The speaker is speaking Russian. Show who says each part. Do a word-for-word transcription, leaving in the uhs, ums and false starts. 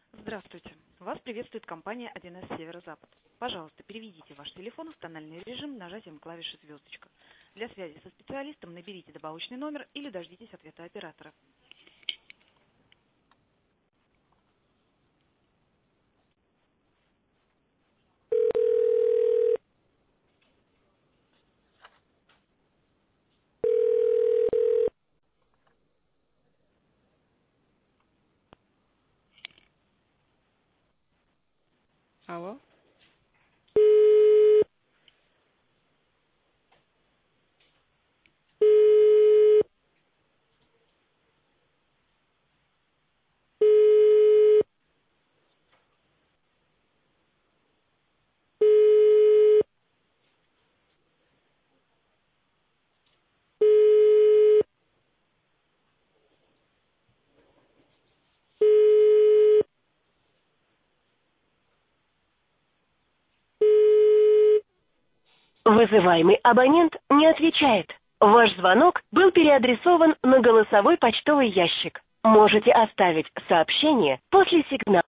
Speaker 1: Здравствуйте. Вас приветствует компания один эс Северо-Запад. Пожалуйста, переведите ваш телефон в тональный режим нажатием клавиши звездочка. Для связи со специалистом наберите добавочный номер или дождитесь ответа оператора.
Speaker 2: Алло?
Speaker 3: Вызываемый абонент не отвечает. Ваш звонок был переадресован на голосовой почтовый ящик. Можете оставить сообщение после сигнала.